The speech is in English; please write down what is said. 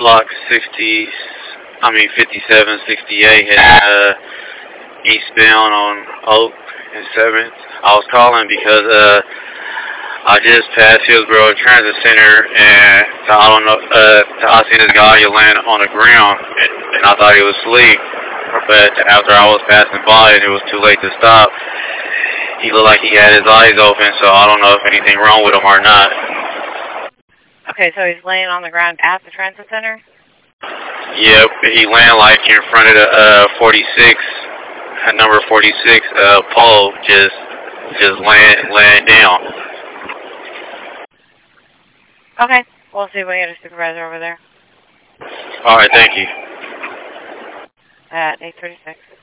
block 5768 heading eastbound on Oak and 7th. I was calling because I just passed Hillsborough Transit Center and I seen this guy laying on the ground and I thought he was asleep. But after I was passing by and it was too late to stop, he looked like he had his eyes open, so I don't know if anything wrong with him or not. Okay, so he's laying on the ground at the transit center? Yep, he laying like in front of the 46, number 46 pole, just laying down. Okay, we'll see if we get a supervisor over there. All right, thank you. At 8:36.